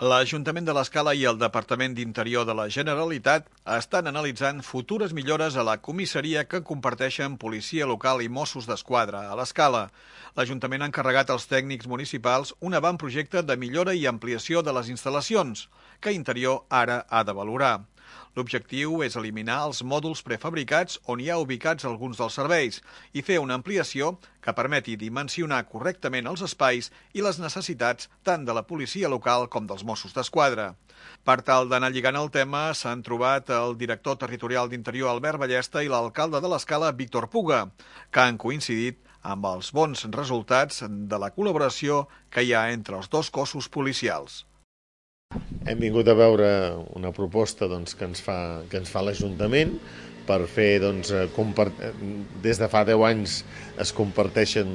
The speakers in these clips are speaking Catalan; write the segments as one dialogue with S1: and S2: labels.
S1: L'Ajuntament de l'Escala i el Departament d'Interior de la Generalitat estan analitzant futures millores a la comissaria que comparteixen policia local i Mossos d'Esquadra a l'Escala. L'Ajuntament ha encarregat als tècnics municipals un avantprojecte de millora i ampliació de les instal·lacions, que Interior ara ha de valorar. L'objectiu és eliminar els mòduls prefabricats on hi ha ubicats alguns dels serveis i fer una ampliació que permeti dimensionar correctament els espais i les necessitats tant de la policia local com dels Mossos d'Esquadra. Per tal d'anar lligant el tema, s'han trobat el director territorial d'Interior, Albert Ballesta, i l'alcalde de l'Escala, Víctor Puga, que han coincidit amb els bons resultats de la col·laboració que hi ha entre els dos cossos policials.
S2: Hem vingut a veure una proposta que ens fa l'Ajuntament per fer, des de fa 10 anys es comparteixen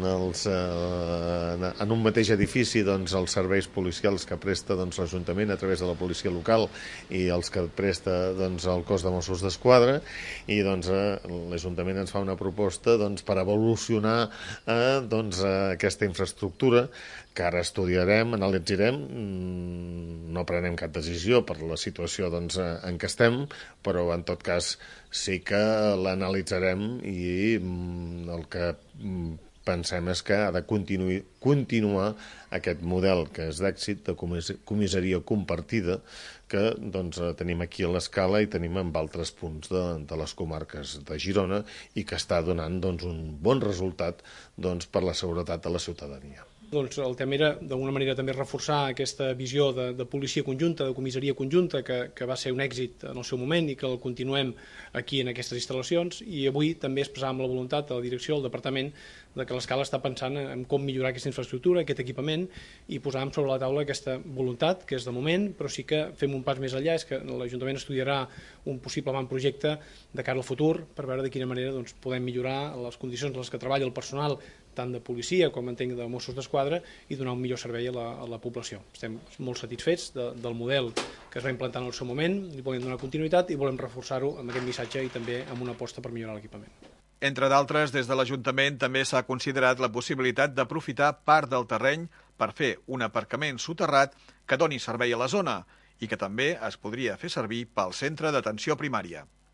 S2: en un mateix edifici els serveis policials que presta l'Ajuntament a través de la policia local i els que presta el cos de Mossos d'Esquadra, i l'Ajuntament ens fa una proposta per evolucionar aquesta infraestructura que ara estudiarem, analitzarem. No prenem cap decisió per la situació en què estem, però en tot cas sí que l'analitzarem i el que pensem és que ha de continuar aquest model que és d'èxit de comissaria compartida que tenim aquí a l'Escala i tenim en altres punts de les comarques de Girona i que està donant un bon resultat per la seguretat de la ciutadania.
S3: El tema era, d'alguna manera, també reforçar aquesta visió de policia conjunta, de comissaria conjunta, que va ser un èxit en el seu moment i que el continuem aquí en aquestes instal·lacions, i avui també expressàvem la voluntat de la direcció del departament de que l'Escala està pensant en com millorar aquesta infraestructura, aquest equipament, i posàvem sobre la taula aquesta voluntat, que és de moment, però sí que fem un pas més enllà, és que l'Ajuntament estudiarà un possible avantprojecte de cara al futur per veure de quina manera podem millorar les condicions en les que treballa el personal, tant de policia com entenc de Mossos d'Esquadra, i donar un millor servei a la població. Estem molt satisfets del model que es va implantar en el seu moment, li volem donar continuïtat i volem reforçar-ho amb aquest missatge i també amb una aposta per millorar l'equipament.
S1: Entre d'altres, des de l'Ajuntament també s'ha considerat la possibilitat d'aprofitar part del terreny per fer un aparcament soterrat que doni servei a la zona i que també es podria fer servir pel centre d'atenció primària.